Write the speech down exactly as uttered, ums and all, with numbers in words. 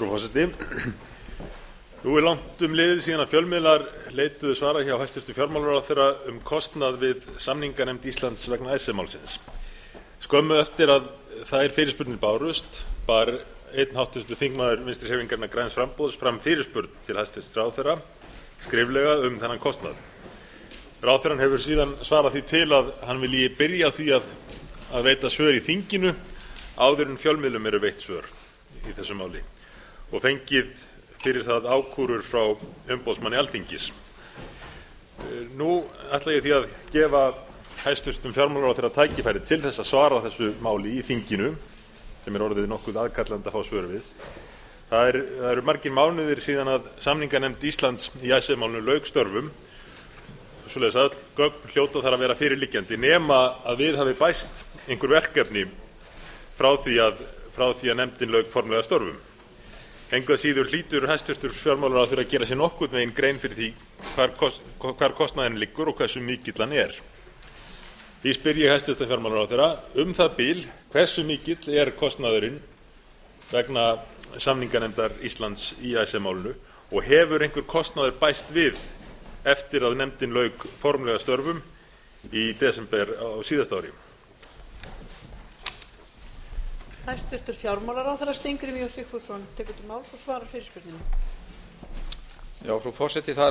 Frú forseti. Nú er langt um liðið síðan að fjölmiðlar leituðu svara hjá hæstvirtum fjármálaráðherra um kostnað við samninganefnd Íslands vegna Icesave málsins. Skömmu eftir að þær fyrirspurnir bárust bar einn háttvirtur þingmaður Vinstri-hreyfingarinnar græns framboðs fram fyrirspurn til hæstvirts ráðherra skriflega um þennan kostnað. Ráðherrann hefur síðan svarað því til að hann vilji byrja á því að, að veita svör í þinginu áður en fjölmiðlum eru veitt svör í þessu máli og fengið fyrir það ákúrur frá umboðsmanni Alþingis. Nú ætla ég því að gefa hæstvirtum fjármálaráðherra tækifæri til þess að svara þessu máli í þinginu sem er orðið nokkuð aðkallandi að fá svör við. Það, er, það eru margir mánuðir síðan að samninganefnd Íslands í Icesave málinu lauk störfum, svoleiðis að öll gögn hljóta þar að vera fyrirliggjandi nema að við hafi bæst einhver verkefni frá því að, frá því að nefndin lauk formlega störfum. Engu að síður hlýtur hæstvirtur fjármálaráðherra að gera sér nokkurn veginn grein fyrir því hvar, kost, hvar kostnaðurinn liggur og hversu mikill hann er. Því spyr ég hæstvirtan fjármálaráðherra um það bil hversu mikill er kostnaðurinn vegna samninganefndar Íslands í Icesave málinu og hefur einhver kostnaður bæst við eftir að nefndin lauk formlega störfum í desember á síðasta ári. Hæstvirtur fjármálaráðherra Steingrímur J Sigfússon tekur til máls og svarar fyrirspurninni. Já, frú forseti, það er